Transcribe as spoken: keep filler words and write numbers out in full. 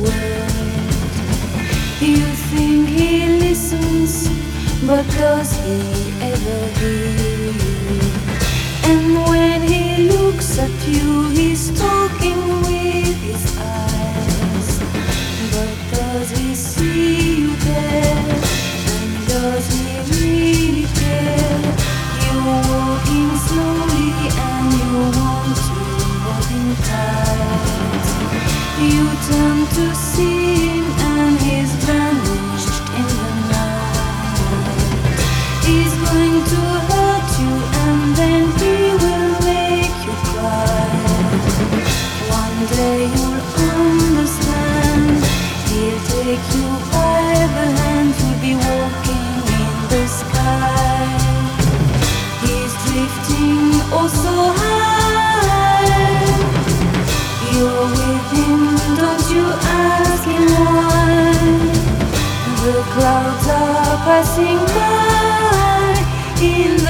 word. You think he listens, but does he ever hear you? And when he looks at you, he's talking with his eyes. But does he see you there? And does he really care? You're walking slowly and you want to hold him tight. You turn to see him and he's vanished in the night. He's going to hurt you and then he will make you cry. One day you'll understand. He'll take you by the hand. You'll be walking in the sky. He's drifting oh so high. You're with him, don't you ask him why. The clouds are passing by in